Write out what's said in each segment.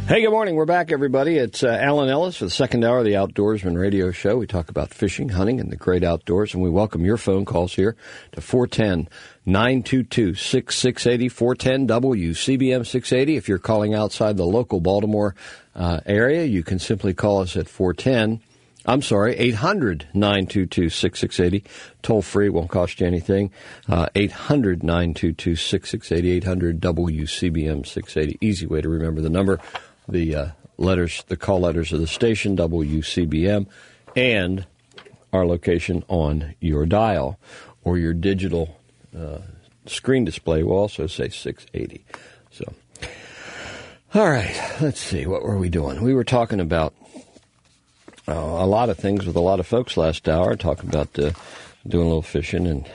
Hey, good morning. We're back, everybody. It's Alan Ellis for the second hour of the Outdoorsman Radio Show. We talk about fishing, hunting, and the great outdoors, and we welcome your phone calls here to 410-922-6680, 410-WCBM 680. If you're calling outside the local Baltimore area, you can simply call us at 800-922-6680. Toll free, won't cost you anything. 800-922-6680, 800-WCBM 680. Easy way to remember the number. The letters, the call letters of the station, WCBM, and our location on your dial or your digital screen display will also say 680. So, all right, let's see, what were we doing? We were talking about a lot of things with a lot of folks last hour, talking about doing a little fishing, and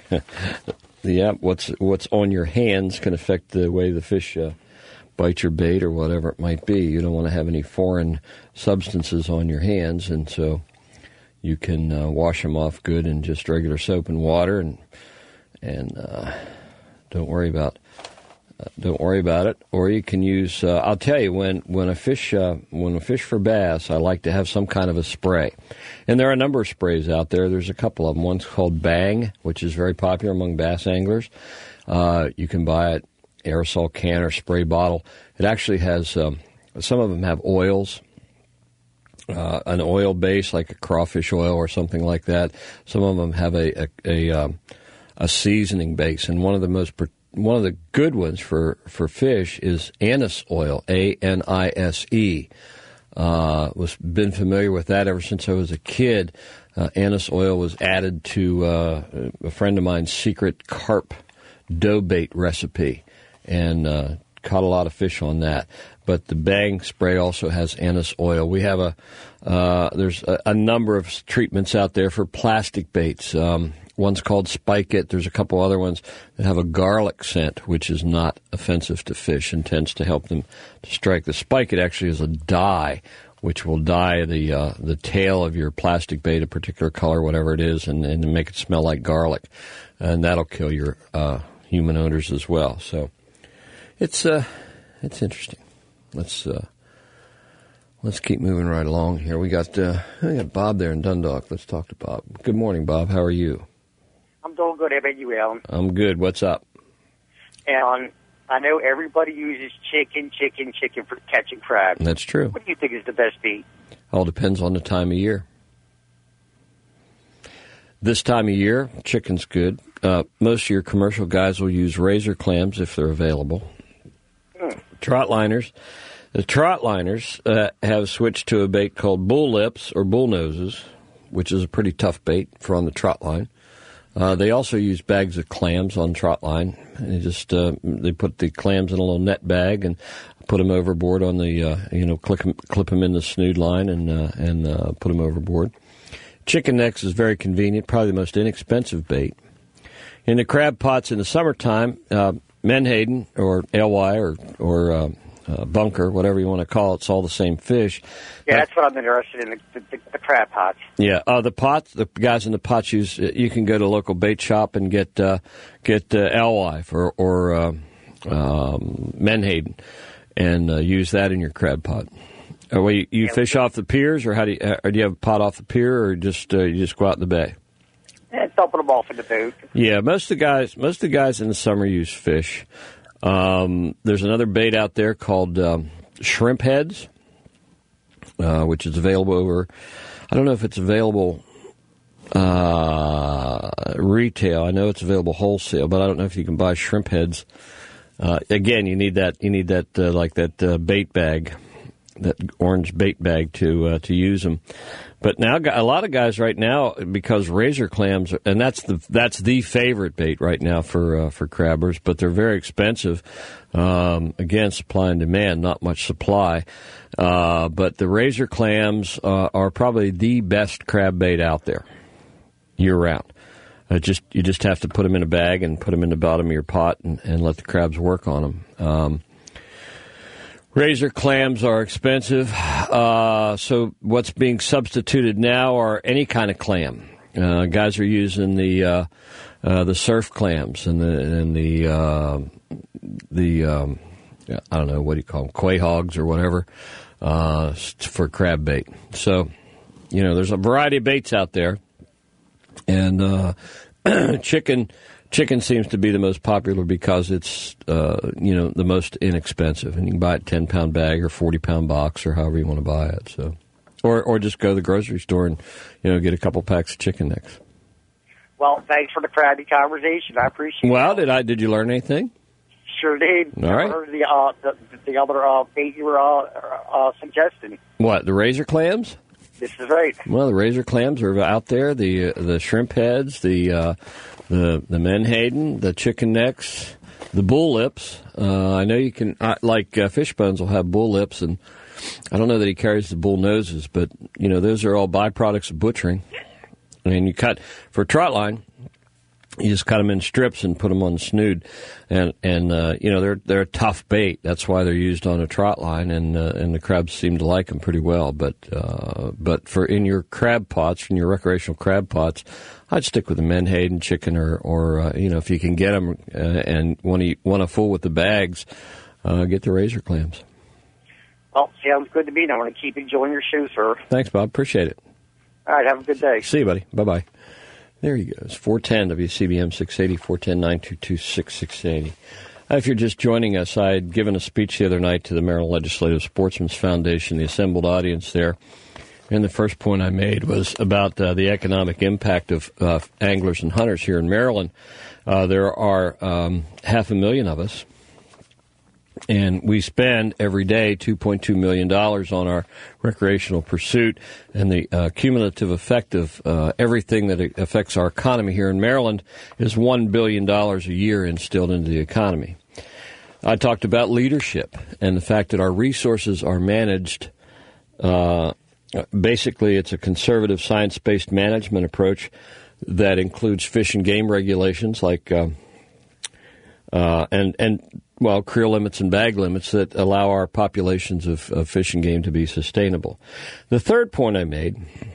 yeah, what's on your hands can affect the way the fish bite your bait or whatever it might be. You don't want to have any foreign substances on your hands, and so you can wash them off good in just regular soap and water, and don't worry about it. Or you can use. I'll tell you, when I fish for bass, I like to have some kind of a spray, and there are a number of sprays out there. There's a couple of them. One's called Bang, which is very popular among bass anglers. You can buy it. Aerosol can or spray bottle. It actually has, some of them have oils, an oil base like a crawfish oil or something like that. Some of them have a seasoning base, and one of the good ones for fish is anise oil, ANISE. Been familiar with that ever since I was a kid. Anise oil was added to a friend of mine's secret carp dough bait recipe, and caught a lot of fish on that. But the Bang spray also has anise oil. We have there's a number of treatments out there for plastic baits. One's called Spike It. There's a couple other ones that have a garlic scent, which is not offensive to fish and tends to help them to strike. The Spike It actually is a dye, which will dye the tail of your plastic bait a particular color, whatever it is, and make it smell like garlic. And that'll kill your human odors as well. So it's interesting. Let's keep moving right along here. We got Bob there in Dundalk. Let's talk to Bob. Good morning, Bob. How are you? I'm doing good. How about you, Alan? I'm good. What's up? Alan, I know everybody uses chicken for catching crab. That's true. What do you think is the best bait? All depends on the time of year. This time of year, chicken's good. Most of your commercial guys will use razor clams if they're available. Trot liners. The trot liners have switched to a bait called bull lips or bull noses, which is a pretty tough bait for on the trot line. They also use bags of clams on trot line. They just they put the clams in a little net bag and put them overboard on the clip them in the snood line and put them overboard. Chicken necks is very convenient, probably the most inexpensive bait. In the crab pots in the summertime, menhaden or LY or bunker, whatever you want to call it, it's all the same fish. Yeah, that's what I'm interested in, the crab pots. Yeah, the guys in the pots use. You can go to a local bait shop and get LY or menhaden and use that in your crab pot. You fish off the piers, or do you have a pot off the pier, or just you just go out in the bay? Yeah, dumping them off in the boat. Yeah, most of the guys in the summer use fish. There's another bait out there called shrimp heads, which is available over. I don't know if it's available retail. I know it's available wholesale, but I don't know if you can buy shrimp heads. Again, you need that bait bag, that orange bait bag to use them. But now a lot of guys right now, because razor clams, and that's the favorite bait right now for crabbers, but they're very expensive. Again, supply and demand, not much supply. But the razor clams are probably the best crab bait out there year round. You just have to put them in a bag and put them in the bottom of your pot and let the crabs work on them. Razor clams are expensive, so what's being substituted now are any kind of clam. Guys are using the surf clams and the I don't know, what do you call them, quay hogs or whatever, for crab bait. So, there's a variety of baits out there. And chicken seems to be the most popular because it's, the most inexpensive. And you can buy it 10-pound bag or 40-pound box or however you want to buy it. So, or just go to the grocery store and, get a couple packs of chicken necks. Well, thanks for the crabby conversation. I appreciate it. Well, did you learn anything? Sure did. All right. I heard the other bait you were suggesting. What, the razor clams? This is right. Well, the razor clams are out there. The shrimp heads, the menhaden, the chicken necks, the bull lips. I know you can, fish bones will have bull lips, and I don't know that he carries the bull noses, but those are all byproducts of butchering. And you cut for a trot line. You just cut them in strips and put them on the snood, and they're a tough bait. That's why they're used on a trot line, and the crabs seem to like them pretty well. But for in your crab pots, in your recreational crab pots, I'd stick with the menhaden chicken, or if you can get them and want to fool with the bags, get the razor clams. Well, sounds good to me. I want to keep enjoying your show, sir. Thanks, Bob. Appreciate it. All right, have a good day. See you, buddy. Bye-bye. There you go. It's 410 WCBM 680, 410-922-6680. If you're just joining us, I had given a speech the other night to the Maryland Legislative Sportsmen's Foundation, the assembled audience there. And the first point I made was about the economic impact of anglers and hunters here in Maryland. There are 500,000 of us. And we spend every day $2.2 million on our recreational pursuit, and the cumulative effect of everything that affects our economy here in Maryland is $1 billion a year instilled into the economy. I talked about leadership and the fact that our resources are managed. Basically, it's a conservative science-based management approach that includes fish and game regulations like creel limits and bag limits that allow our populations of fish and game to be sustainable. The third point I made,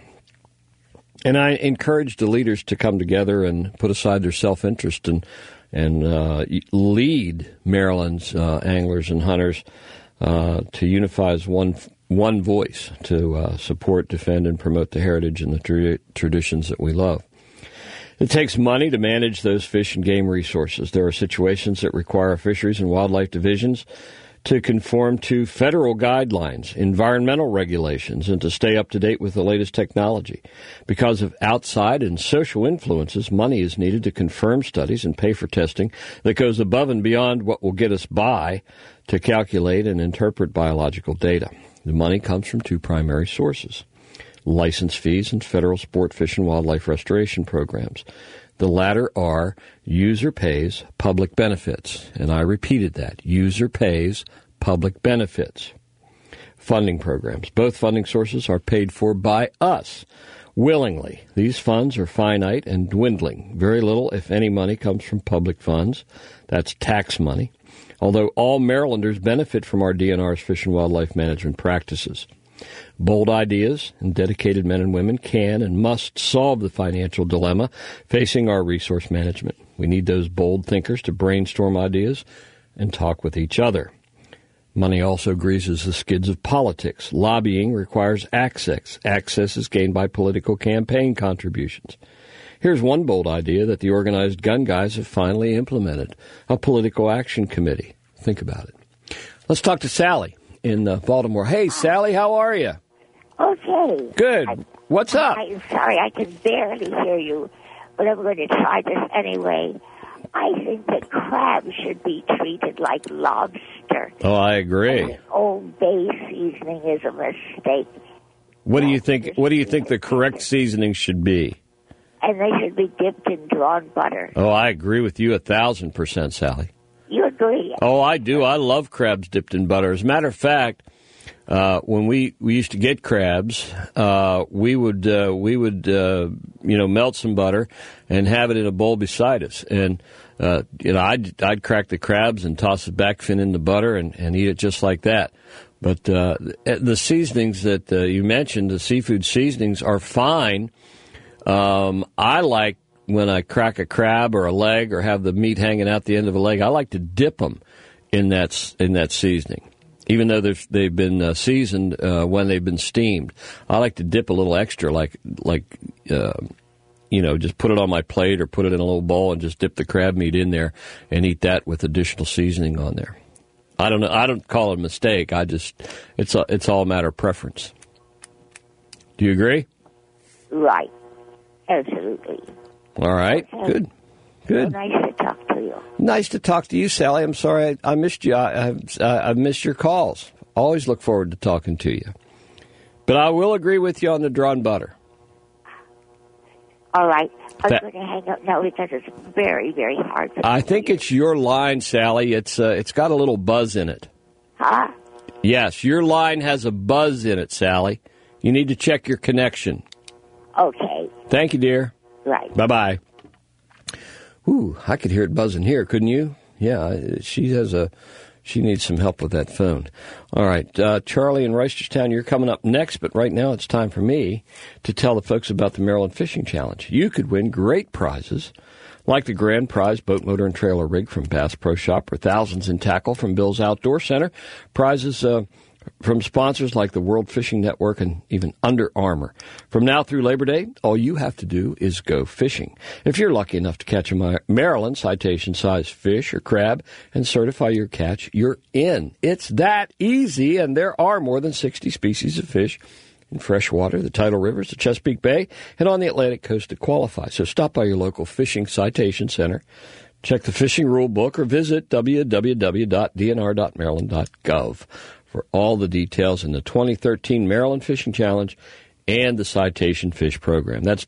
and I encouraged the leaders to come together and put aside their self-interest and lead Maryland's anglers and hunters to unify as one voice to support, defend, and promote the heritage and the traditions that we love. It takes money to manage those fish and game resources. There are situations that require fisheries and wildlife divisions to conform to federal guidelines, environmental regulations, and to stay up to date with the latest technology. Because of outside and social influences, money is needed to confirm studies and pay for testing that goes above and beyond what will get us by to calculate and interpret biological data. The money comes from two primary sources: license fees and federal sport, fish, and wildlife restoration programs. The latter are user pays, public benefits. And I repeated that. User pays, public benefits. Funding programs. Both funding sources are paid for by us willingly. These funds are finite and dwindling. Very little, if any, money comes from public funds. That's tax money. Although all Marylanders benefit from our DNR's fish and wildlife management practices. Bold ideas and dedicated men and women can and must solve the financial dilemma facing our resource management. We need those bold thinkers to brainstorm ideas and talk with each other. Money also greases the skids of politics. Lobbying requires access. Access is gained by political campaign contributions. Here's one bold idea that the organized gun guys have finally implemented: a political action committee. Think about it. Let's talk to Sally in Baltimore. Hey, Sally, how are you? Okay. Good. What's up? I'm sorry, I can barely hear you, but I'm going to try this anyway. I think that crab should be treated like lobster. Oh, I agree. And Old Bay seasoning is a mistake. What do you think? What do you think the correct seasoning should be? And they should be dipped in drawn butter. Oh, I agree with you 1,000%, Sally. You agree? Oh, I do. I love crabs dipped in butter. As a matter of fact, when we used to get crabs, we would melt some butter and have it in a bowl beside us. And I'd crack the crabs and toss the back fin in the butter and eat it just like that. But the seasonings that you mentioned, the seafood seasonings, are fine. I like, when I crack a crab or a leg or have the meat hanging out the end of a leg, I like to dip them in that seasoning, even though they've been seasoned when they've been steamed. I like to dip a little extra, just put it on my plate or put it in a little bowl and just dip the crab meat in there and eat that with additional seasoning on there. I don't know. I don't call it a mistake. It's all a matter of preference. Do you agree? Right. Absolutely. All right. Okay. Good. Well, nice to talk to you. Nice to talk to you, Sally. I'm sorry I missed you. I've missed your calls. Always look forward to talking to you. But I will agree with you on the drawn butter. All right. I'm going to hang up now because it's very, very hard. I think it's your line, Sally. It's got a little buzz in it. Huh? Yes, your line has a buzz in it, Sally. You need to check your connection. Okay. Thank you, dear. Right. Bye-bye. Ooh, I could hear it buzzing here, couldn't you? Yeah, she needs some help with that phone. All right, Charlie in Reisterstown, you're coming up next, but right now it's time for me to tell the folks about the Maryland Fishing Challenge. You could win great prizes, like the grand prize boat motor and trailer rig from Bass Pro Shop, or thousands in tackle from Bill's Outdoor Center, prizes from sponsors like the World Fishing Network and even Under Armour. From now through Labor Day, all you have to do is go fishing. If you're lucky enough to catch a Maryland citation-sized fish or crab and certify your catch, you're in. It's that easy, and there are more than 60 species of fish in freshwater, the tidal rivers, the Chesapeake Bay, and on the Atlantic coast to qualify. So stop by your local fishing citation center, check the fishing rule book, or visit www.dnr.maryland.gov. for all the details in the 2013 Maryland Fishing Challenge and the Citation Fish Program. That's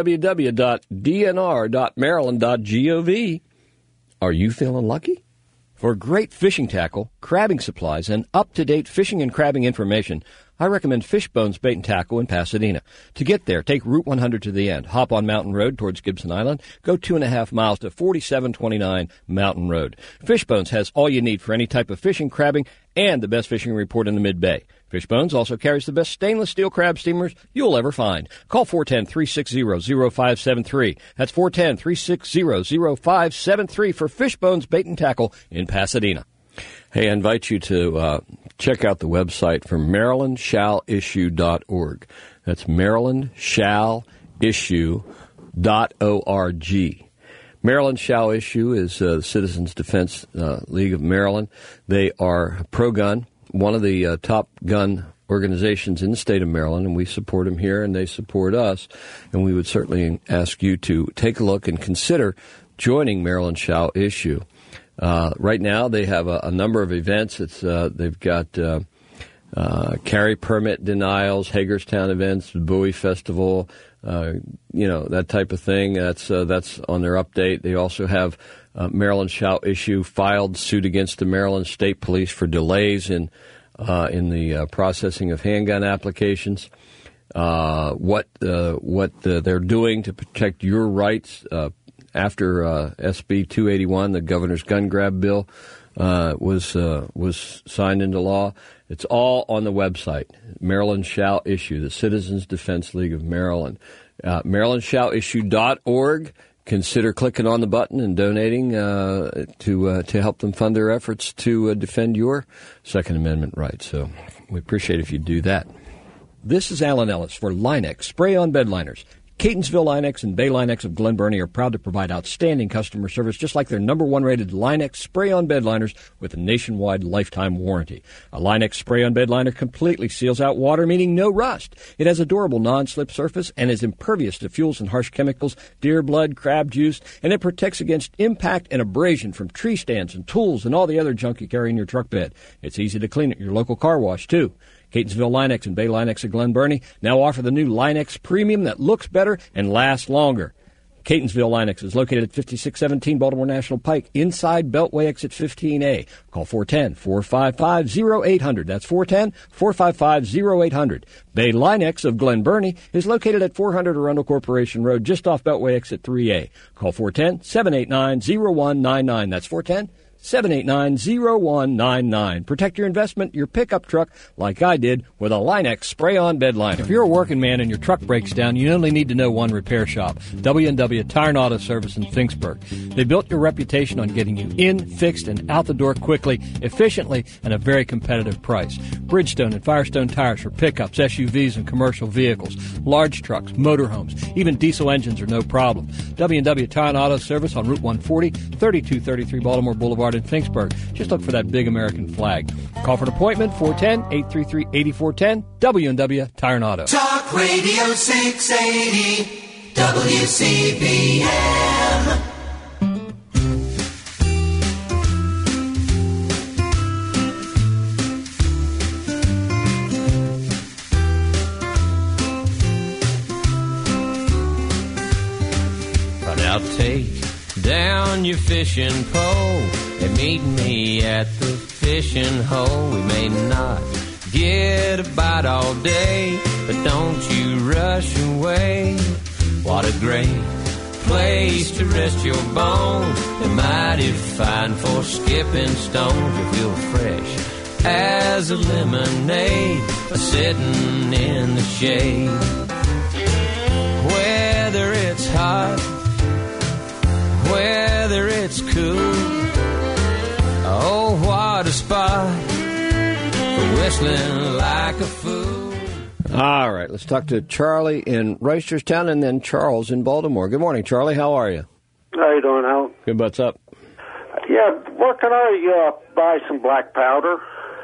www.dnr.maryland.gov. Are you feeling lucky? For great fishing tackle, crabbing supplies, and up-to-date fishing and crabbing information, I recommend Fishbones Bait and Tackle in Pasadena. To get there, take Route 100 to the end. Hop on Mountain Road towards Gibson Island. Go 2.5 miles to 4729 Mountain Road. Fishbones has all you need for any type of fishing, crabbing, and the best fishing report in the Mid-Bay. Fishbones also carries the best stainless steel crab steamers you'll ever find. Call 410-360-0573. That's 410-360-0573 for Fishbones Bait and Tackle in Pasadena. Hey, I invite you to check out the website from MarylandShallIssue.org. That's MarylandShallIssue.org. Maryland Shall Issue is the Citizens Defense League of Maryland. They are pro-gun, one of the top gun organizations in the state of Maryland, and we support them here, and they support us. And we would certainly ask you to take a look and consider joining Maryland Shall Issue. Right now, they have a number of events. They've got carry permit denials, Hagerstown events, the Bowie Festival, that type of thing. That's on their update. They also have Maryland Shall Issue filed suit against the Maryland State Police for delays in the processing of handgun applications. What they're doing to protect your rights after SB 281, the governor's gun grab bill, was signed into law. It's all on the website, Maryland Shall Issue, the Citizens Defense League of Maryland. MarylandShallIssue.org. Consider clicking on the button and donating to help them fund their efforts to defend your Second Amendment rights. So we appreciate if you do that. This is Alan Ellis for Line-X Spray-On Bed Liners. Catonsville Line-X and Bay Line-X of Glen Burnie are proud to provide outstanding customer service, just like their #1 rated Line-X spray-on bed liners with a nationwide lifetime warranty. A Line-X spray-on bed liner completely seals out water, meaning no rust. It has a durable non-slip surface and is impervious to fuels and harsh chemicals, deer blood, crab juice, and it protects against impact and abrasion from tree stands and tools and all the other junk you carry in your truck bed. It's easy to clean at your local car wash, too. Catonsville Line-X and Bay Line-X of Glen Burnie now offer the new Line-X Premium that looks better and lasts longer. Catonsville Line-X is located at 5617 Baltimore National Pike, inside Beltway exit 15A. Call 410-455-0800. That's 410-455-0800. Bay Line-X of Glen Burnie is located at 400 Arundel Corporation Road, just off Beltway exit 3A. Call 410-789-0199. That's 410 789-0199. Protect your investment, your pickup truck, like I did with a Line-X spray-on bed liner. If you're a working man and your truck breaks down, you only need to know one repair shop, W&W Tire and Auto Service in Finksburg. They built your reputation on getting you in, fixed, and out the door quickly, efficiently, and a very competitive price. Bridgestone and Firestone tires for pickups, SUVs, and commercial vehicles, large trucks, motorhomes, even diesel engines are no problem. W&W Tire and Auto Service on Route 140, 3233 Baltimore Boulevard in Finksburg. Just look for that big American flag. Call for an appointment, 410-833-8410, W&W Tire and Auto. Talk Radio 680, WCBM. I'll take down your fishing pole and meet me at the fishing hole. We may not get a bite all day, but don't you rush away. What a great place to rest your bones, and mighty fine for skipping stones. You feel fresh as a lemonade, sitting in the shade. Whether it's hot, whether it's cool, oh, what a spot for whistling like a fool. All right, let's talk to Charlie in Reisterstown and then Charles in Baltimore. Good morning, Charlie. How are you? How you doing, Al? Good. What's up? Yeah, where can I buy some black powder?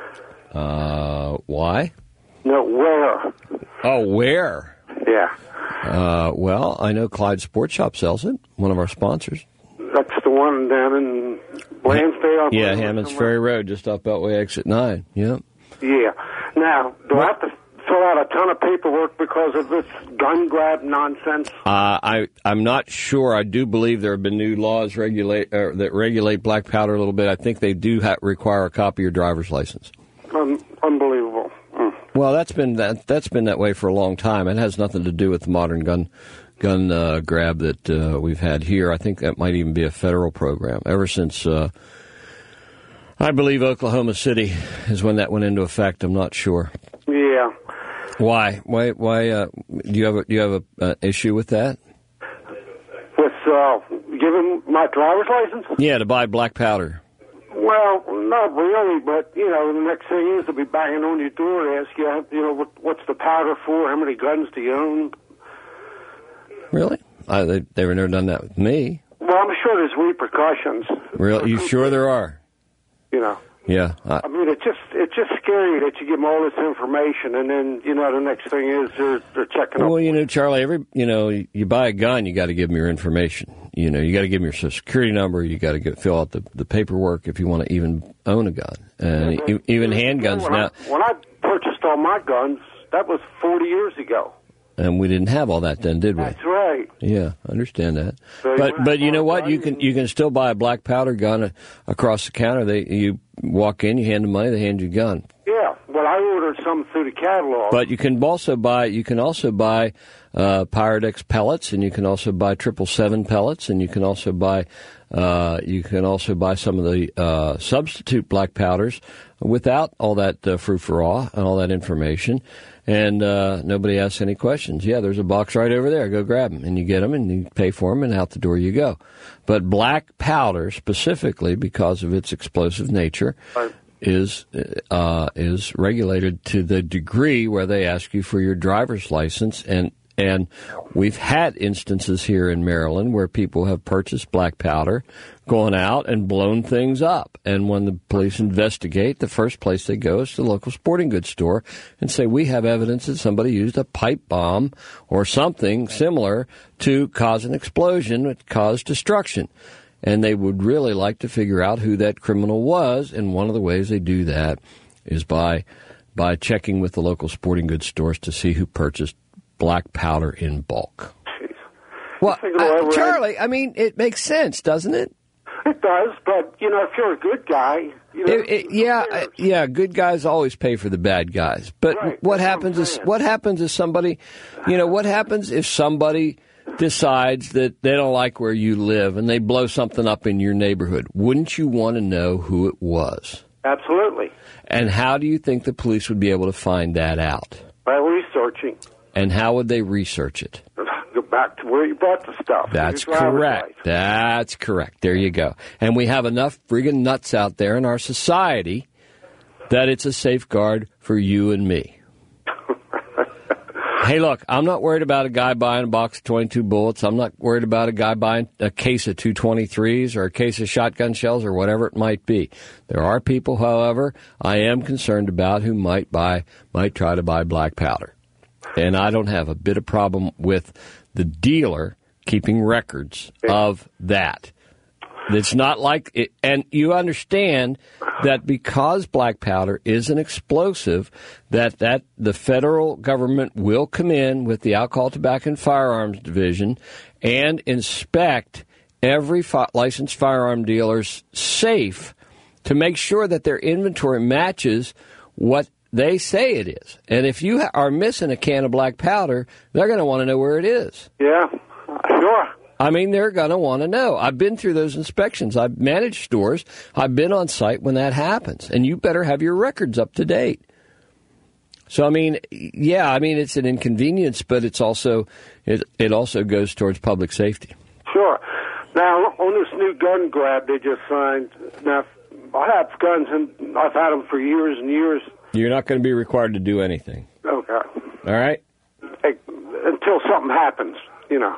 Why? No, where? Oh, where? Yeah. Well, I know Clyde Sports Shop sells it, one of our sponsors. That's the one down in Lansdale? Yeah, Hammond's Ferry Road, just off Beltway Exit 9. Yep. Yeah. Now, do I have to fill out a ton of paperwork because of this gun grab nonsense? I'm not sure. I do believe there have been new laws that regulate black powder a little bit. I think they do require a copy of your driver's license. Unbelievable. Well, that's been that way for a long time. It has nothing to do with the modern gun grab that we've had here. I think that might even be a federal program. Ever since I believe Oklahoma City is when that went into effect. I'm not sure. Yeah. Why? Do you have a issue with that? With giving my driver's license? Yeah, to buy black powder. Well, not really, but, the next thing is they'll be banging on your door to ask you, what's the powder for? How many guns do you own? Really? They've never done that with me. Well, I'm sure there's repercussions. Really? You sure there are? Yeah. I mean, it's just scary that you give them all this information, and then the next thing is they're checking. Well, Charlie, you buy a gun, you got to give them your information. You got to give them your Social Security number. You got to fill out the paperwork if you want to even own a gun, and even handguns now. When I purchased all my guns, that was 40 years ago. And we didn't have all that then, did we? That's right. Yeah, I understand that. So but you know what? You can still buy a black powder gun across the counter. You walk in, you hand them money, they hand you a gun. Yeah. Well, I ordered some through the catalog. But you can also buy Pyrex pellets, and you can also buy 777 pellets, and you can also buy some of the substitute black powders without all that frou-frou and all that information. And nobody asks any questions. Yeah, there's a box right over there. Go grab them. And you get them, and you pay for them, and out the door you go. But black powder, specifically because of its explosive nature, is regulated to the degree where they ask you for your driver's license. And we've had instances here in Maryland where people have purchased black powder, gone out and blown things up. And when the police investigate, the first place they go is to the local sporting goods store and say, we have evidence that somebody used a pipe bomb or something similar to cause an explosion that caused destruction. And they would really like to figure out who that criminal was. And one of the ways they do that is by checking with the local sporting goods stores to see who purchased black powder in bulk. Jeez. Well, Charlie, I mean, it makes sense, doesn't it? It does, but, if you're a good guy... good guys always pay for the bad guys. But right, what happens if somebody decides that they don't like where you live and they blow something up in your neighborhood, wouldn't you want to know who it was? Absolutely. And how do you think the police would be able to find that out? By researching. And how would they research it? Go back to where you bought the stuff. That's Your driver's correct. license. That's correct. There you go. And we have enough friggin' nuts out there in our society that it's a safeguard for you and me. Hey, look, I'm not worried about a guy buying a box of 22 bullets. I'm not worried about a guy buying a case of 223s or a case of shotgun shells or whatever it might be. There are people, however, I am concerned about who might try to buy black powder. And I don't have a bit of problem with the dealer keeping records of that. It's not like it, and you understand that because black powder is an explosive, that the federal government will come in with the Alcohol, Tobacco, and Firearms Division and inspect every licensed firearm dealer's safe to make sure that their inventory matches what they say it is. And if you are missing a can of black powder, they're going to want to know where it is. Yeah, sure. I mean, they're going to want to know. I've been through those inspections. I've managed stores. I've been on site when that happens. And you better have your records up to date. So, I mean, yeah, it's an inconvenience, but it's also it also goes towards public safety. Sure. Now, on this new gun grab they just signed, now, I have guns, and I've had them for years and years. You're not going to be required to do anything. Okay. All right? Until something happens, you know.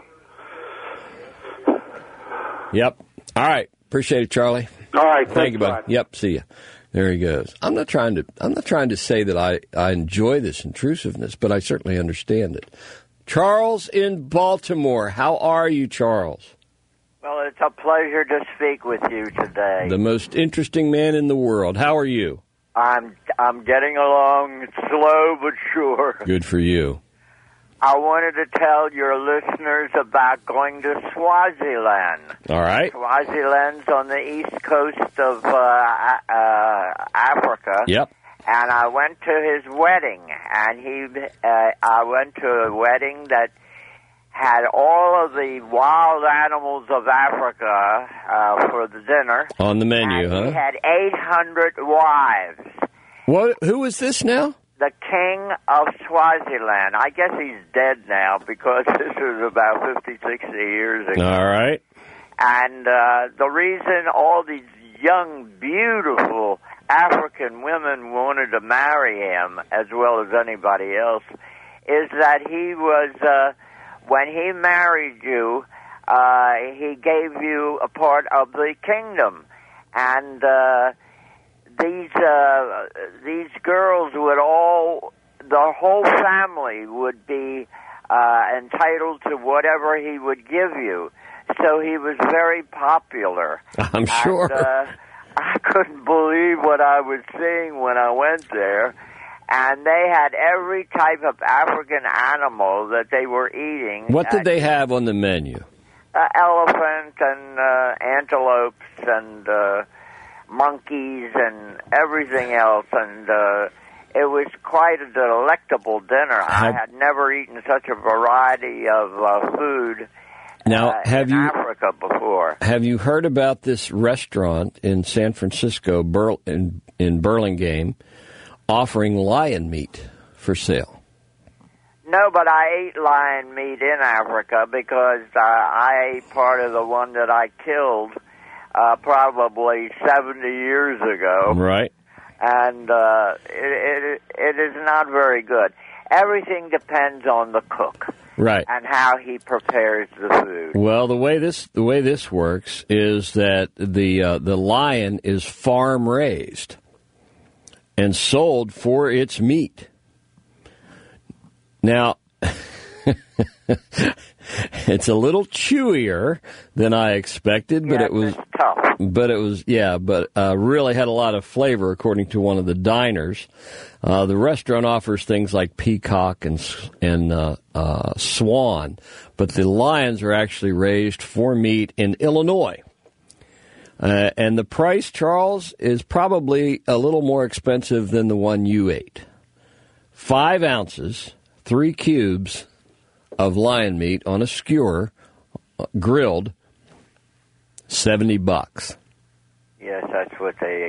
Yep. All right. Appreciate it, Charlie. All right. Thank you, buddy. Yep. See ya. There he goes. I'm not trying to say that I enjoy this intrusiveness, but I certainly understand it. Charles in Baltimore. How are you, Charles? Well, it's a pleasure to speak with you today. The most interesting man in the world. How are you? I'm getting along slow but sure. Good for you. I wanted to tell your listeners about going to Swaziland. All right. Swaziland's on the east coast of Africa. Yep. And I went to his wedding, and I went to a wedding that had all of the wild animals of Africa for the dinner. On the menu, and he had 800 wives. What? Who is this now? The king of Swaziland. I guess he's dead now because this was about 50, 60 years ago. All right. And the reason all these young, beautiful African women wanted to marry him, as well as anybody else, is that he was, when he married you, he gave you a part of the kingdom. And these girls would the whole family would be entitled to whatever he would give you. So he was very popular. I'm sure. And, I couldn't believe what I was seeing when I went there. And they had every type of African animal that they were eating. What did they have on the menu? Elephant and antelopes and monkeys and everything else. And it was quite a delectable dinner. I had never eaten such a variety of food now, have in you, Africa before. Have you heard about this restaurant in San Francisco, in Burlingame, offering lion meat for sale? No, but I ate lion meat in Africa because I ate part of the one that I killed probably 70 years ago. Right. And it is not very good. Everything depends on the cook. Right. And how he prepares the food. Well, the way this works is that the lion is farm raised and sold for its meat. Now, it's a little chewier than I expected, but yes, it was it's tough. But it was really had a lot of flavor, according to one of the diners. The restaurant offers things like peacock and swan, but the lions are actually raised for meat in Illinois. And the price, Charles, is probably a little more expensive than the one you ate. 5 ounces, 3 cubes of lion meat on a skewer, grilled, $70. Yes, that's what they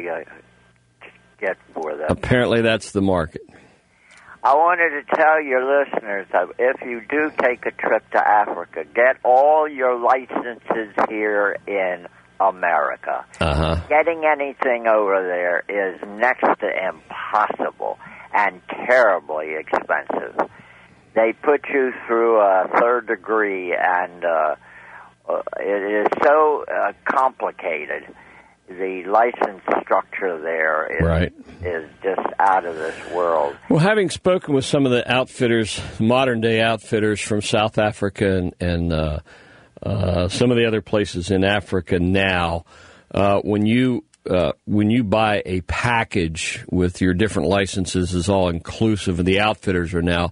get for that. Apparently, that's the market. I wanted to tell your listeners that if you do take a trip to Africa, get all your licenses here in America. Getting anything over there is next to impossible and terribly expensive. They put you through a third degree, and it is so complicated. The license structure there is just out of this world. Well, having spoken with some of the outfitters, modern-day outfitters from South Africa and some of the other places in Africa now, when you buy a package with your different licenses is all inclusive, and the outfitters are now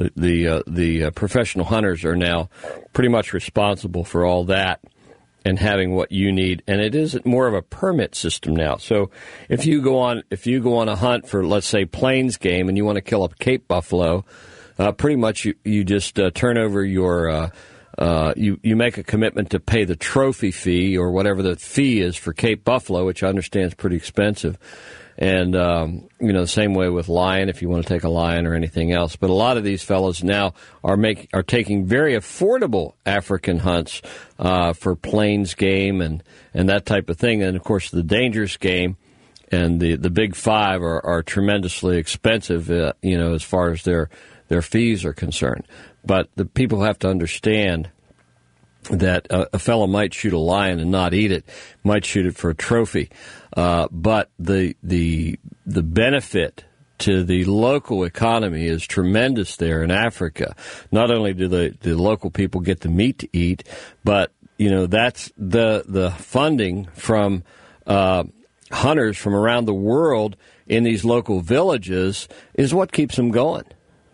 the professional hunters are now pretty much responsible for all that and having what you need, and it is more of a permit system now. So if you go on a hunt for, let's say, plains game, and you want to kill a Cape buffalo, pretty much you just turn over your you make a commitment to pay the trophy fee or whatever the fee is for Cape buffalo, which I understand is pretty expensive. And, the same way with lion, if you want to take a lion or anything else. But a lot of these fellows now are taking very affordable African hunts for plains game and that type of thing. And, of course, the dangerous game and the big five are tremendously expensive, as far as their fees are concerned. But the people have to understand that a fellow might shoot a lion and not eat it, might shoot it for a trophy. But the benefit to the local economy is tremendous there in Africa. Not only do the local people get the meat to eat, but that's the funding from hunters from around the world in these local villages is what keeps them going.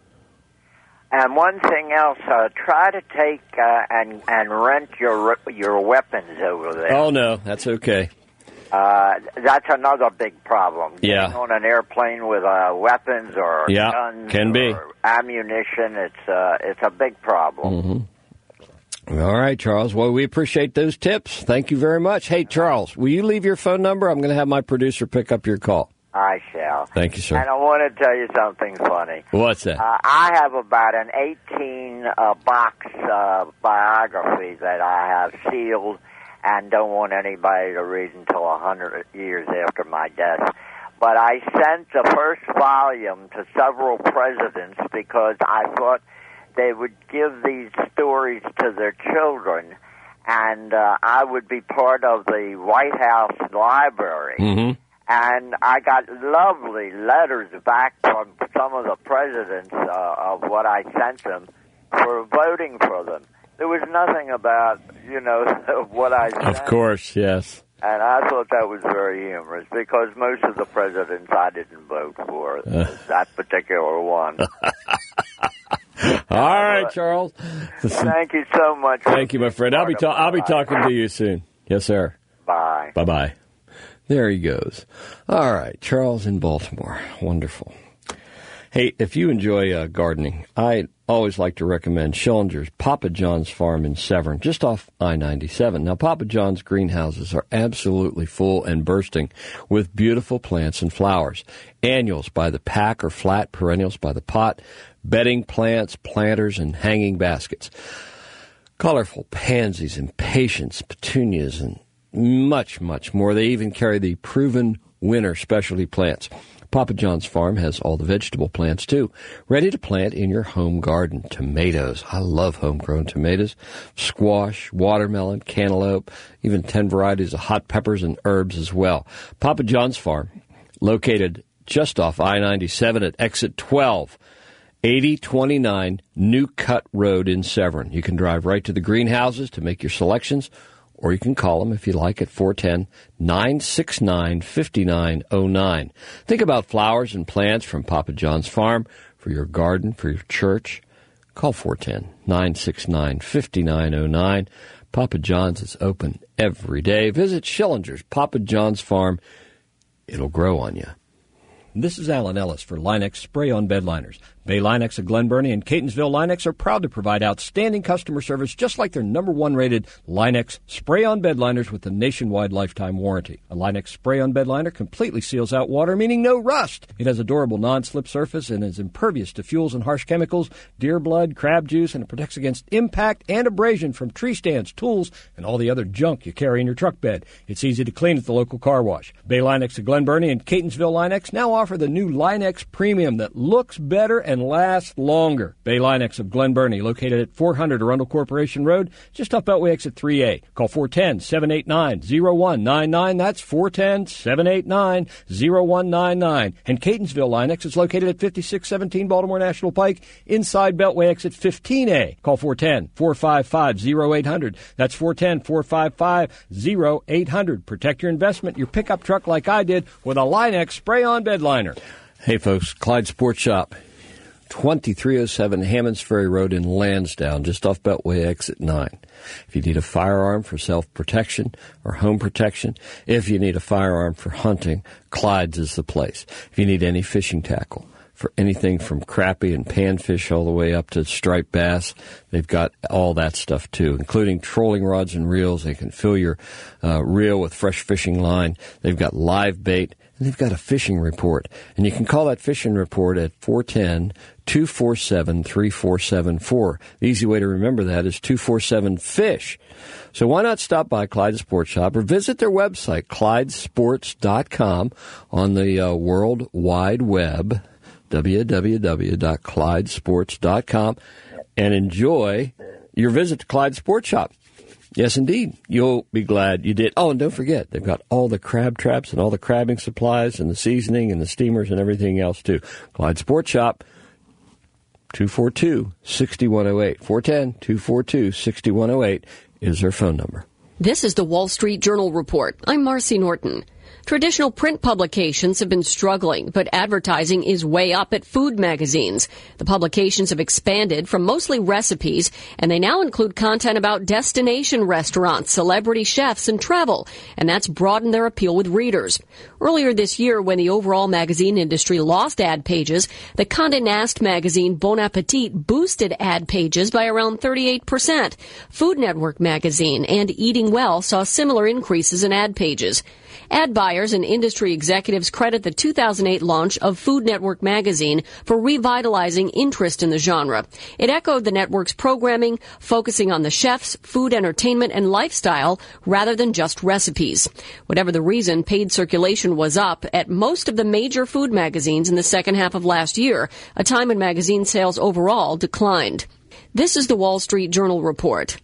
And one thing else, try to take and rent your weapons over there. Oh, no, that's okay. That's another big problem. Yeah. Getting on an airplane with weapons or guns or ammunition, it's a big problem. Mm-hmm. All right, Charles. Well, we appreciate those tips. Thank you very much. Hey, Charles, will you leave your phone number? I'm going to have my producer pick up your call. I shall. Thank you, sir. And I want to tell you something funny. What's that? I have about an 18-box biography that I have sealed and don't want anybody to read until 100 years after my death. But I sent the first volume to several presidents because I thought they would give these stories to their children, and I would be part of the White House library. Mm-hmm. And I got lovely letters back from some of the presidents of what I sent them for voting for them. There was nothing about, what I sent. Of course, yes. And I thought that was very humorous because most of the presidents I didn't vote for, that particular one. All right, Charles. Thank you so much. Thank you, my friend. I'll be talking to you soon. Yes, sir. Bye. Bye-bye. There he goes. All right, Charles in Baltimore. Wonderful. Hey, if you enjoy gardening, I always like to recommend Schillinger's Papa John's Farm in Severn, just off I-97. Now, Papa John's greenhouses are absolutely full and bursting with beautiful plants and flowers. Annuals by the pack or flat perennials by the pot, bedding plants, planters, and hanging baskets. Colorful pansies, impatiens, petunias, and much, much more. They even carry the proven winner specialty plants. Papa John's Farm has all the vegetable plants, too, ready to plant in your home garden. Tomatoes. I love homegrown tomatoes. Squash, watermelon, cantaloupe, even 10 varieties of hot peppers and herbs as well. Papa John's Farm, located just off I-97 at exit 12, 8029 New Cut Road in Severn. You can drive right to the greenhouses to make your selections, or you can call them, if you like, at 410-969-5909. Think about flowers and plants from Papa John's Farm for your garden, for your church. Call 410-969-5909. Papa John's is open every day. Visit Schillinger's Papa John's Farm. It'll grow on you. This is Alan Ellis for Line-X Spray-On Bed Liners. Bay Line-X of Glen Burnie and Catonsville Line-X are proud to provide outstanding customer service just like their #1 rated Line-X Spray-On Bed Liners with a nationwide lifetime warranty. A Line-X Spray-On Bed Liner completely seals out water, meaning no rust. It has a durable non-slip surface and is impervious to fuels and harsh chemicals, deer blood, crab juice, and it protects against impact and abrasion from tree stands, tools, and all the other junk you carry in your truck bed. It's easy to clean at the local car wash. Bay Line-X of Glen Burnie and Catonsville Line-X now offer the new Line-X Premium that looks better and lasts longer. Bay Line-X of Glen Burnie, located at 400 Arundel Corporation Road, just off Beltway exit 3A. Call 410-789-0199. That's 410-789-0199. And Catonsville Line-X is located at 5617 Baltimore National Pike, inside Beltway exit 15A. Call 410-455-0800. That's 410-455-0800. Protect your investment, your pickup truck like I did with a Line-X Spray-On Bed Liner. Hey, folks, Clyde Sports Shop, 2307 Hammonds Ferry Road in Lansdowne, just off Beltway exit 9. If you need a firearm for self-protection or home protection, if you need a firearm for hunting, Clyde's is the place. If you need any fishing tackle, for anything from crappie and panfish all the way up to striped bass, they've got all that stuff too, including trolling rods and reels. They can fill your reel with fresh fishing line. They've got live bait, and they've got a fishing report. And you can call that fishing report at 410-247-3474. The easy way to remember that is 247-FISH. So why not stop by Clyde Sports Shop or visit their website, ClydeSports.com, on the World Wide Web, www.clydesports.com, and enjoy your visit to Clyde Sports Shop. Yes, indeed. You'll be glad you did. Oh, and don't forget, they've got all the crab traps and all the crabbing supplies and the seasoning and the steamers and everything else, too. Clyde Sports Shop, 242-6108. 410-242-6108 is their phone number. This is the Wall Street Journal Report. I'm Marcy Norton. Traditional print publications have been struggling, but advertising is way up at food magazines. The publications have expanded from mostly recipes, and they now include content about destination restaurants, celebrity chefs, and travel, and that's broadened their appeal with readers. Earlier this year, when the overall magazine industry lost ad pages, the Condé Nast magazine Bon Appetit boosted ad pages by around 38%. Food Network magazine and Eating Well saw similar increases in ad pages. Ad buyers and industry executives credit the 2008 launch of Food Network magazine for revitalizing interest in the genre. It echoed the network's programming, focusing on the chefs, food, entertainment, and lifestyle rather than just recipes. Whatever the reason, paid circulation was up at most of the major food magazines in the second half of last year, a time when magazine sales overall declined. This is the Wall Street Journal Report.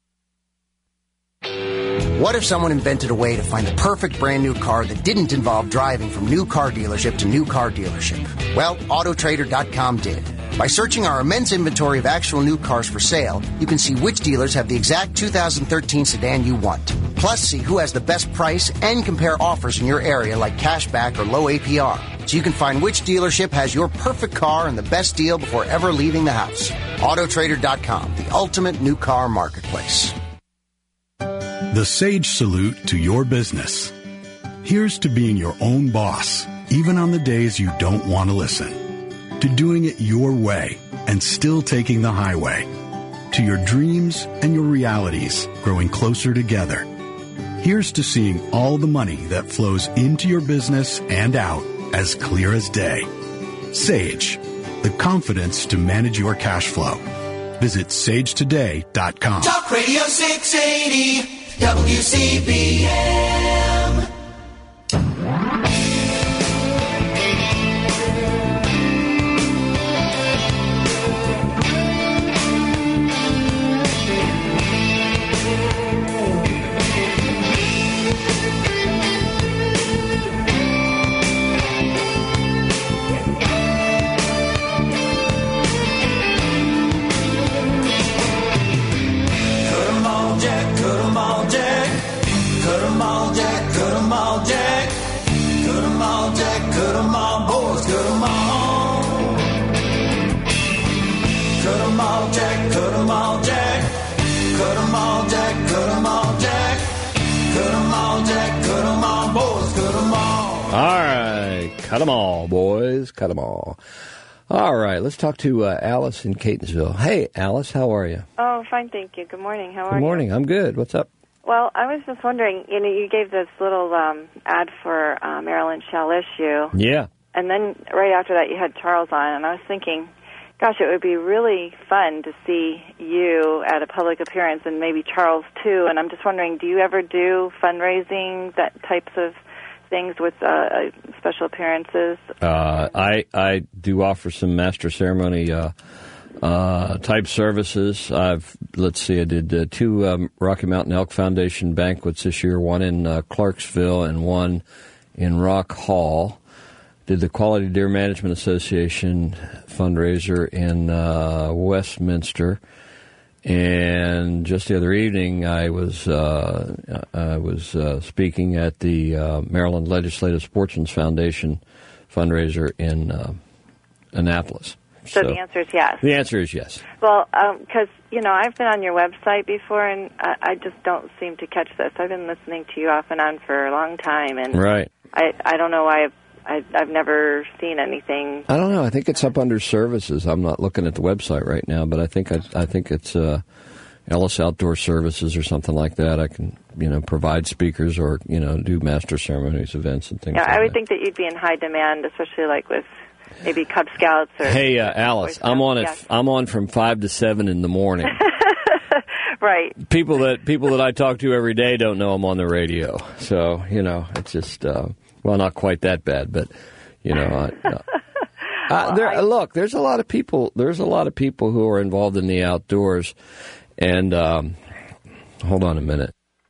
What if someone invented a way to find the perfect brand new car that didn't involve driving from new car dealership to new car dealership? Well, Autotrader.com did. By searching our immense inventory of actual new cars for sale, you can see which dealers have the exact 2013 sedan you want. Plus, see who has the best price and compare offers in your area like cashback or low APR. So you can find which dealership has your perfect car and the best deal before ever leaving the house. Autotrader.com, the ultimate new car marketplace. The Sage Salute to your business. Here's to being your own boss, even on the days you don't want to listen. To doing it your way and still taking the highway. To your dreams and your realities growing closer together. Here's to seeing all the money that flows into your business and out as clear as day. Sage, the confidence to manage your cash flow. Visit sagetoday.com. Talk Radio 680. WCBM. All right. right. Cut them all, boys. Cut them all. All right. Let's talk to Alice in Catonsville. Hey, Alice, how are you? Oh, fine, thank you. Good morning. How are you? Good morning. I'm good. What's up? Well, I was just wondering, you gave this little ad for Maryland Shall Issue. Yeah. And then right after that you had Charles on, and I was thinking, gosh, it would be really fun to see you at a public appearance and maybe Charles too. And I'm just wondering, do you ever do fundraising, that types of things with special appearances? I do offer some master ceremony type services. I did 2 Rocky Mountain Elk Foundation banquets this year, one in Clarksville and one in Rock Hall. Did the Quality Deer Management Association fundraiser in Westminster. And just the other evening, I was speaking at the Maryland Legislative Sportsmen's Foundation fundraiser in Annapolis. So the answer is yes. The answer is yes. Well, because, I've been on your website before, and I just don't seem to catch this. I've been listening to you off and on for a long time, and right. I don't know why I've never seen anything. I don't know. I think it's up under services. I'm not looking at the website right now, but I think it's Ellis Outdoor Services or something like that. I can provide speakers or do master ceremonies, events, and things. Yeah, like that. I would think that you'd be in high demand, especially like with maybe Cub Scouts or. Hey, Alice, I'm on yes. I'm on from 5 to 7 in the morning. Right. People that I talk to every day don't know I'm on the radio, so it's just. Well, not quite that bad, but look, there's a lot of people. There's a lot of people who are involved in the outdoors, and hold on a minute.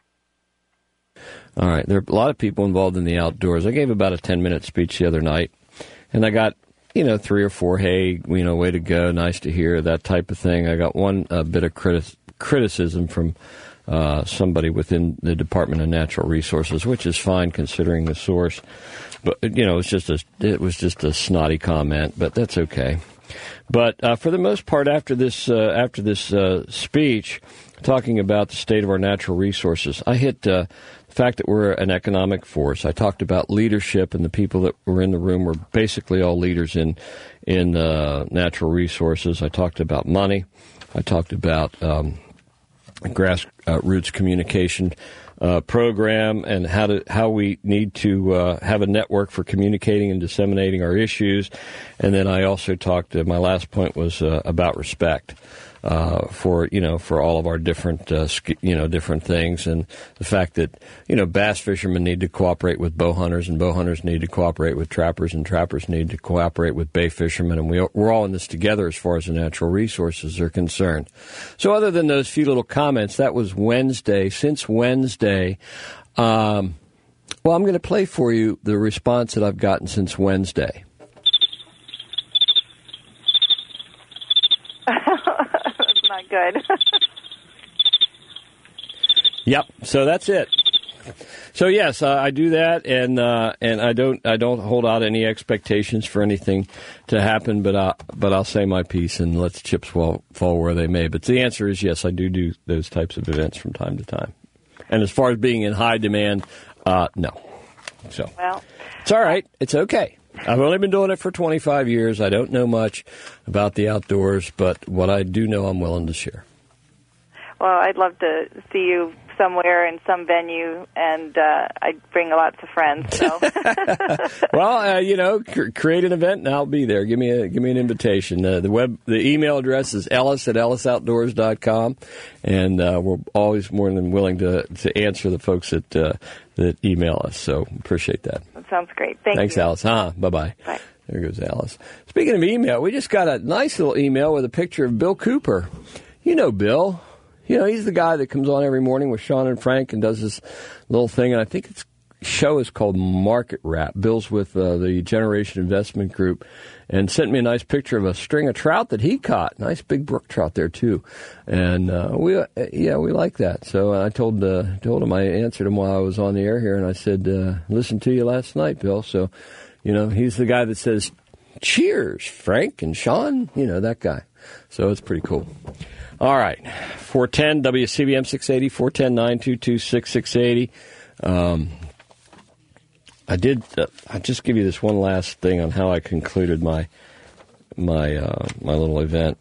All right, there are a lot of people involved in the outdoors. I gave about a 10-minute speech the other night, and I got 3 or 4, hey, way to go, nice to hear, that type of thing. I got one bit of criticism from. Somebody within the Department of Natural Resources, which is fine considering the source, but it was just a snotty comment, but that's okay. But for the most part, after this speech, talking about the state of our natural resources, I hit the fact that we're an economic force. I talked about leadership, and the people that were in the room were basically all leaders in natural resources. I talked about money. I talked about grassroots communication program and how we need to have a network for communicating and disseminating our issues. And then I also talked. My last point was about respect for all of our different different things, and the fact that bass fishermen need to cooperate with bow hunters, and bow hunters need to cooperate with trappers, and trappers need to cooperate with bay fishermen, and we're all in this together as far as the natural resources are concerned. So other than those few little comments, that was Wednesday. Since Wednesday, I'm going to play for you the response that I've gotten since Wednesday. Not good. Yep. So that's it. So yes, I do that, and I don't hold out any expectations for anything to happen, but I'll say my piece and let the chips fall where they may. But the answer is yes, I do those types of events from time to time. And as far as being in high demand, no. So it's all right. It's okay. I've only been doing it for 25 years. I don't know much about the outdoors, but what I do know, I'm willing to share. Well, I'd love to see you somewhere in some venue, and I'd bring lots of friends. So. Well, create an event, and I'll be there. Give me an invitation. The email address is ellis@ellisoutdoors.com, and we're always more than willing to answer the folks that email us. So appreciate that. That sounds great. Thanks, Alice. Bye-bye. Bye. There goes Alice. Speaking of email, we just got a nice little email with a picture of Bill Cooper. You know Bill. He's the guy that comes on every morning with Sean and Frank and does this little thing, and I think its show is called Market Wrap. Bill's with the Generation Investment Group, and sent me a nice picture of a string of trout that he caught. Nice big brook trout there too, and we like that. So I told him, I answered him while I was on the air here, and I said, "Listened to you last night, Bill." So, he's the guy that says, "Cheers, Frank and Sean." That guy. So it's pretty cool. All right, 410 WCBM 680, 410-922-6680. I did. I'll just give you this one last thing on how I concluded my little event.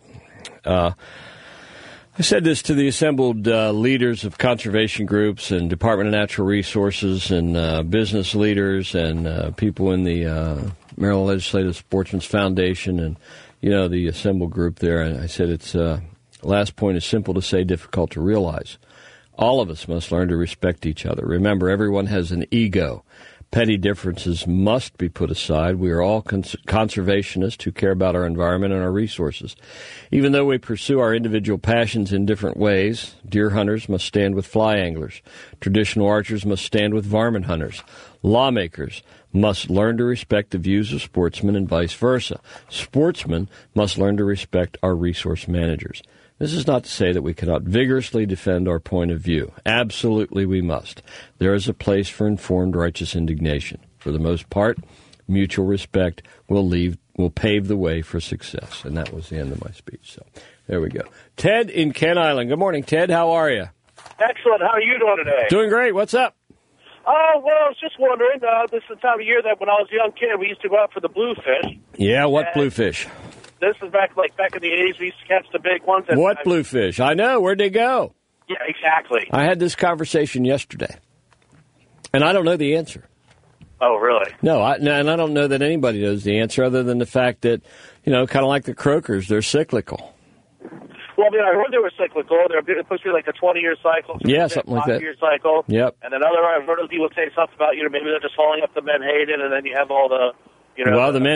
I said this to the assembled leaders of conservation groups and Department of Natural Resources and business leaders and people in the Maryland Legislative Sportsmen's Foundation and, the assembled group there. And I said its last point is simple to say, difficult to realize. All of us must learn to respect each other. Remember, everyone has an ego. Petty differences must be put aside. We are all conservationists who care about our environment and our resources. Even though we pursue our individual passions in different ways, deer hunters must stand with fly anglers. Traditional archers must stand with varmint hunters. Lawmakers must learn to respect the views of sportsmen and vice versa. Sportsmen must learn to respect our resource managers. This is not to say that we cannot vigorously defend our point of view. Absolutely we must. There is a place for informed, righteous indignation. For the most part, mutual respect will pave the way for success. And that was the end of my speech. So there we go. Ted in Kent Island. Good morning, Ted. How are you? Excellent. How are you doing today? Doing great. What's up? Oh, well, I was just wondering, this is the time of year that when I was a young kid, we used to go out for the bluefish. Yeah, what bluefish? This is back in the 80s. We used to catch the big ones. What bluefish? I know. Where'd they go? Yeah, exactly. I had this conversation yesterday, and I don't know the answer. Oh, really? No, and I don't know that anybody knows the answer other than the fact that, kind of like the croakers, they're cyclical. Well, I mean, I heard they were cyclical. They're supposed to be like a 20-year cycle. Yeah, something like that. 5-year cycle. Yep. And I've heard people say something about, maybe they're just falling up the Menhaden, and then you have all the... Well, the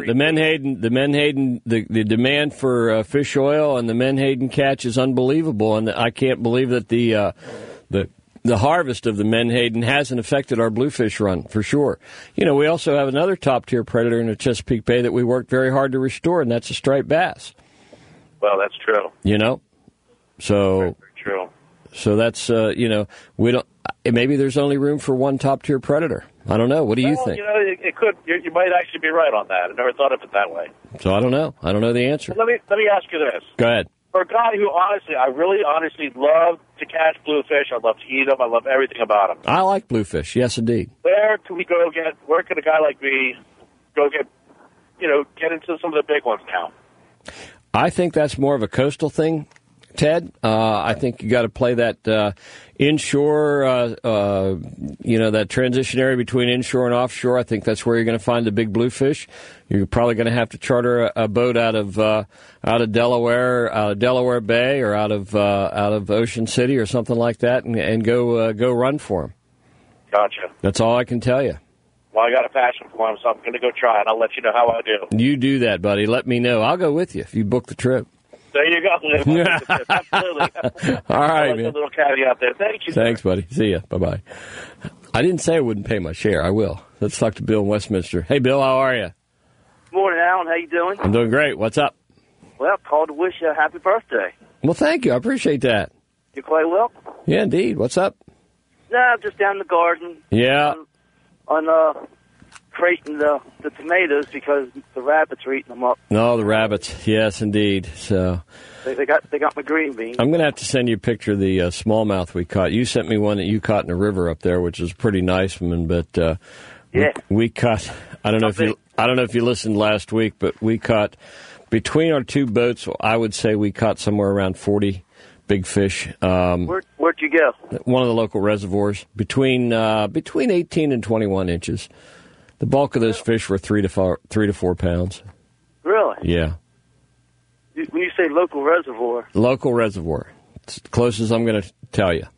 demand for fish oil and the Menhaden catch is unbelievable, and I can't believe that the harvest of the Menhaden hasn't affected our bluefish run, for sure. We also have another top-tier predator in the Chesapeake Bay that we worked very hard to restore, and that's a striped bass. Well, that's true. So... Very, very true. So that's, we don't... Maybe there's only room for one top-tier predator. I don't know. What do you think? It could. You might actually be right on that. I never thought of it that way. So I don't know. I don't know the answer. Let me ask you this. Go ahead. For a guy who I really honestly love to catch bluefish. I love to eat them. I love everything about them. I like bluefish. Yes, indeed. Where can a guy like me go get into some of the big ones now? I think that's more of a coastal thing, Ted. I think you got to play that inshore, that transition area between inshore and offshore. I think that's where you're going to find the big bluefish. You're probably going to have to charter a boat out of Delaware Bay, or out of Ocean City or something like that, and go run for them. Gotcha. That's all I can tell you. Well, I got a passion for them, so I'm going to go try it. I'll let you know how I do. You do that, buddy. Let me know. I'll go with you if you book the trip. There you go. Absolutely. All right, man. A little caveat there. Thank you. Thanks, buddy. See ya. Bye-bye. I didn't say I wouldn't pay my share. I will. Let's talk to Bill in Westminster. Hey, Bill, how are you? Morning, Alan. How you doing? I'm doing great. What's up? Well, called to wish you a happy birthday. Well, thank you. I appreciate that. You play well? Yeah, indeed. What's up? Nah, just down in the garden. Yeah. On crating the tomatoes because the rabbits are eating them up. No, the rabbits. Yes, indeed. So they got my green beans. I'm going to have to send you a picture of the smallmouth we caught. You sent me one that you caught in a river up there, which is a pretty nice one. But we caught. I don't know if you listened last week, but we caught between our two boats. I would say we caught somewhere around 40 big fish. Where'd you go? One of the local reservoirs between 18 and 21 inches. The bulk of those fish were 3 to 4 pounds. Really? Yeah. When you say local reservoir? Local reservoir. It's the closest I'm going to tell you.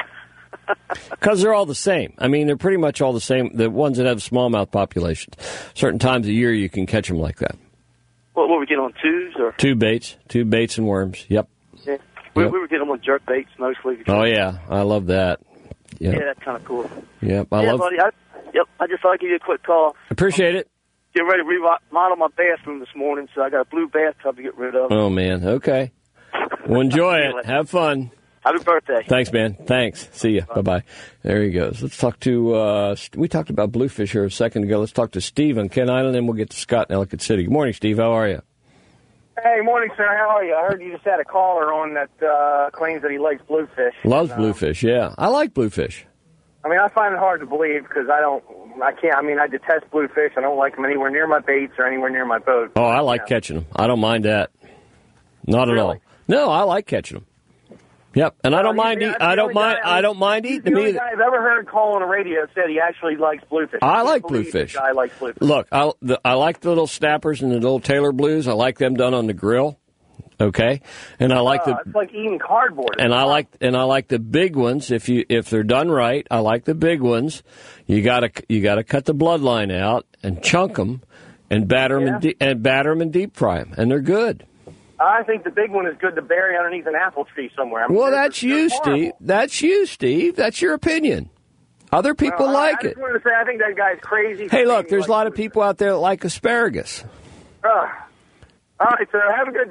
Because they're all the same. I mean, they're pretty much all the same. The ones that have smallmouth populations. Certain times of year you can catch them like that. What were we getting on, twos? Or? Two baits and worms. Yep. Yeah. We were getting them on jerk baits mostly. Oh, yeah. I love that. Yep. Yeah, that's kind of cool. Yep. Buddy, I just thought I'd give you a quick call. Appreciate it. Getting ready to remodel my bathroom this morning, so I got a blue bathtub to get rid of. Oh, man. Okay. Well, enjoy it. Have fun. Happy birthday. Thanks, man. Thanks. See ya. Bye-bye. There he goes. Let's talk to, we talked about bluefish here a second ago. Let's talk to Steve on Kent Island, and we'll get to Scott in Ellicott City. Good morning, Steve. How are you? Hey, morning, sir. How are you? I heard you just had a caller on that claims that he likes bluefish. Loves bluefish, yeah. I like bluefish. I mean, I find it hard to believe because I detest bluefish. I don't like them anywhere near my baits or anywhere near my boat. Oh, I like catching them. I don't mind that. Not at all. No, I like catching them. Yep, and I don't mind eating. I don't mind eating them either. The only guy I've ever heard call on the radio said he actually likes bluefish. I like bluefish. I like bluefish. Look, I like the little snappers and the little Taylor blues. I like them done on the grill. Okay, and I like it's like eating cardboard. And I like the big ones. If they're done right, I like the big ones. You gotta cut the bloodline out and chunk them and batter them and deep fry them, and they're good. I think the big one is good to bury underneath an apple tree somewhere. That's you, Steve. That's you, Steve. That's your opinion. Other people like I it. just wanted to say I think that guy's crazy. Hey, look, there's a lot of people out there that like asparagus. All right, sir. Have a good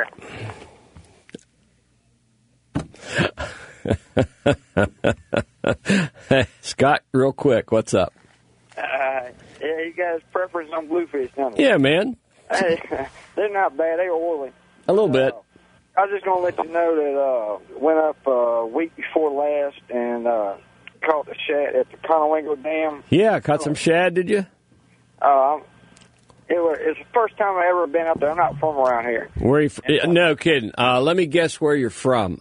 day, Care. Scott, real quick, what's up? Yeah, you guys' preference on bluefish, don't you? Yeah, man. Hey, they're not bad. They're oily. A little bit. I was just going to let you know that went up a week before last and caught the shad at the Conowingo Dam. Yeah, caught some shad, did you? It's the first time I've ever been up there. I'm not from around here. Where are you from? No kidding. Let me guess where you're from.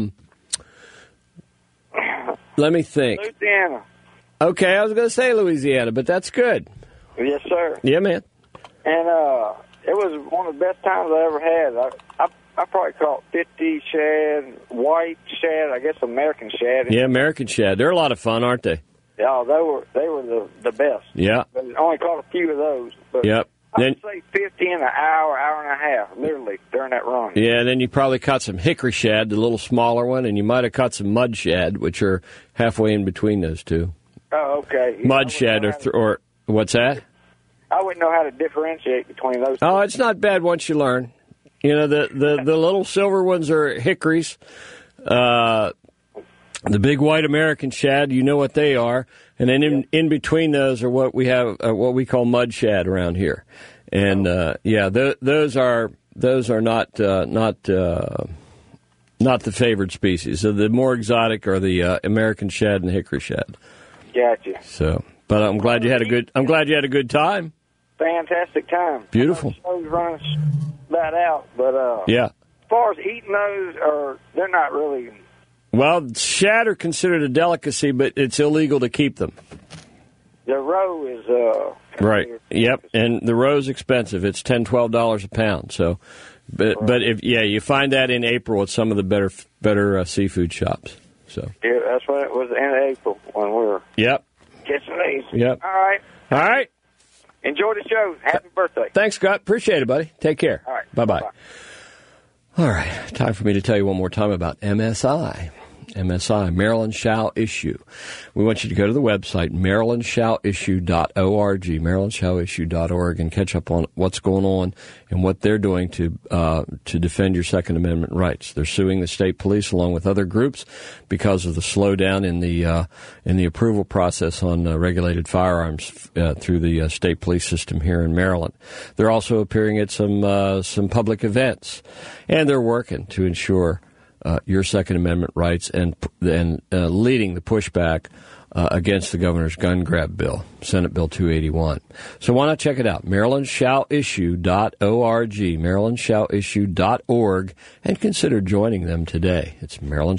Let me think. Louisiana. Okay, I was going to say Louisiana, but that's good. Yes, sir. Yeah, man. And it was one of the best times I ever had. I probably caught 50 shad, white shad, I guess American shad. Yeah, American shad. They're a lot of fun, aren't they? Yeah, they were the best. Yeah. But I only caught a few of those. But yep. I'd say 50 in an hour and a half, literally, during that run. Yeah, and then you probably caught some hickory shad, the little smaller one, and you might have caught some mud shad, which are halfway in between those two. Oh, okay. Mud shad or what's that? I wouldn't know how to differentiate between those two. Oh, it's not bad once you learn. You know, the little silver ones are hickories. The big white American shad, you know what they are, and then in between those are what we have, what we call mud shad around here, and those are not the favored species. So the more exotic are the American shad and the hickory shad. Gotcha. So, but I'm glad you had a good time. Fantastic time. Beautiful. I was running that out, but yeah. As far as eating those, they're not really. Well, shad are considered a delicacy, but it's illegal to keep them. The roe is right. Yep, and the roe's expensive. It's $10-12 a pound. So, but if you find that in April at some of the better seafood shops. So yeah, that's when it was in April when we were. Yep. Catching these. Yep. All right. All right. Enjoy the show. Happy birthday. Thanks, Scott. Appreciate it, buddy. Take care. All right. Bye-bye. All right. Time for me to tell you one more time about MSI. MSI, Maryland Shall Issue. We want you to go to the website, marylandshallissue.org, marylandshallissue.org, and catch up on what's going on and what they're doing to defend your Second Amendment rights. They're suing the state police along with other groups because of the slowdown in the approval process on regulated firearms through the state police system here in Maryland. They're also appearing at some public events, and they're working to ensure your Second Amendment rights and leading the pushback against the governor's gun grab bill, Senate Bill 281. So why not check it out? marylandshallissue.org, marylandshallissue.org, and consider joining them today. It's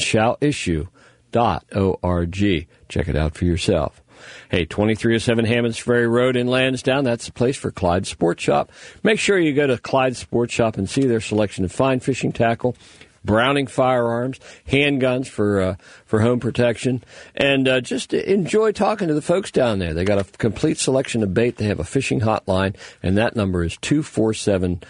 marylandshallissue.org. Check it out for yourself. Hey, 2307 Hammonds Ferry Road in Lansdowne, that's the place for Clyde Sports Shop. Make sure you go to Clyde Sports Shop and see their selection of fine fishing tackle, Browning firearms, handguns for home protection, and just enjoy talking to the folks down there. They got a complete selection of bait. They have a fishing hotline, and that number is 247-3474.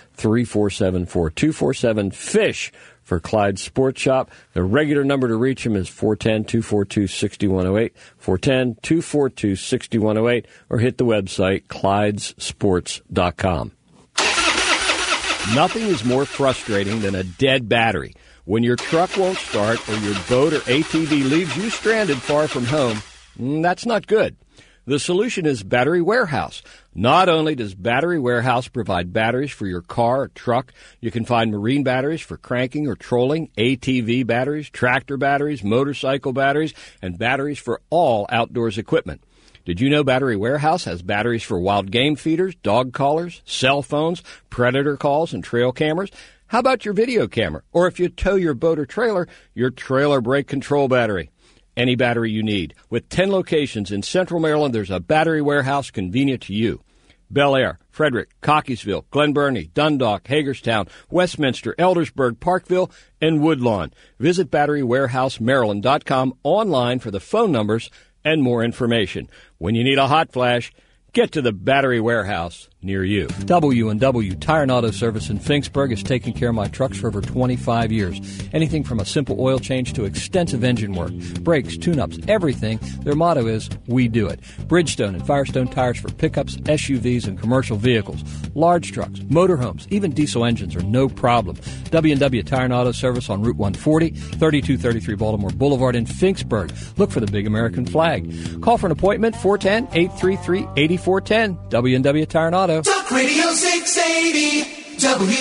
247-FISH for Clyde Sports Shop. The regular number to reach them is 410-242-6108, 410-242-6108, or hit the website, ClydesSports.com. Nothing is more frustrating than a dead battery. When your truck won't start or your boat or ATV leaves you stranded far from home, that's not good. The solution is Battery Warehouse. Not only does Battery Warehouse provide batteries for your car or truck, you can find marine batteries for cranking or trolling, ATV batteries, tractor batteries, motorcycle batteries, and batteries for all outdoors equipment. Did you know Battery Warehouse has batteries for wild game feeders, dog collars, cell phones, predator calls, and trail cameras? How about your video camera? Or if you tow your boat or trailer, your trailer brake control battery. Any battery you need. With 10 locations in Central Maryland, there's a Battery Warehouse convenient to you. Bel Air, Frederick, Cockeysville, Glen Burnie, Dundalk, Hagerstown, Westminster, Eldersburg, Parkville, and Woodlawn. Visit BatteryWarehouseMaryland.com online for the phone numbers and more information. When you need a hot flash, get to the Battery Warehouse near you. W&W Tire and Auto Service in Finksburg has taken care of my trucks for over 25 years. Anything from a simple oil change to extensive engine work, brakes, tune-ups, everything. Their motto is, we do it. Bridgestone and Firestone tires for pickups, SUVs, and commercial vehicles. Large trucks, motorhomes, even diesel engines are no problem. W&W Tire and Auto Service on Route 140, 3233 Baltimore Boulevard in Finksburg. Look for the big American flag. Call for an appointment, 410-833-8410. W&W Tire and Auto. Talk Radio 680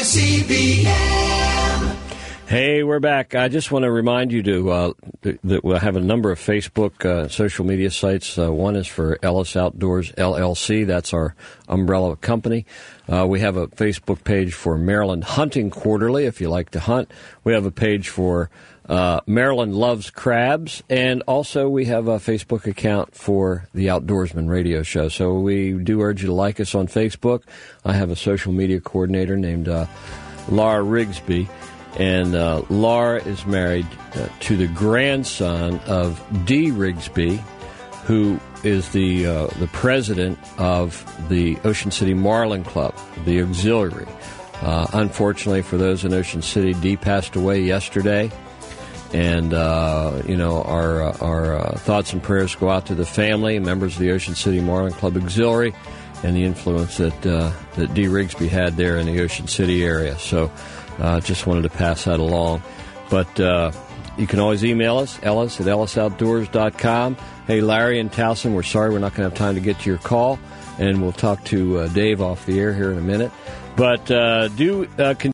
WCBM. Hey, we're back. I just want to remind you that we'll have a number of Facebook social media sites. One is for Ellis Outdoors LLC. That's our umbrella company. We have a Facebook page for Maryland Hunting Quarterly, if you like to hunt. We have a page for Maryland Loves Crabs, and also we have a Facebook account for the Outdoorsman Radio Show. So we do urge you to like us on Facebook. I have a social media coordinator named Laura Rigsby, and Laura is married to the grandson of Dee Rigsby, who is the president of the Ocean City Marlin Club, the auxiliary. Unfortunately for those in Ocean City, Dee passed away yesterday. And, our thoughts and prayers go out to the family, members of the Ocean City Marlin Club Auxiliary, and the influence that Dee Rigsby had there in the Ocean City area. So just wanted to pass that along. But you can always email us, Ellis at ellisoutdoors.com. Hey, Larry and Towson, we're sorry we're not going to have time to get to your call, and we'll talk to Dave off the air here in a minute. But do continue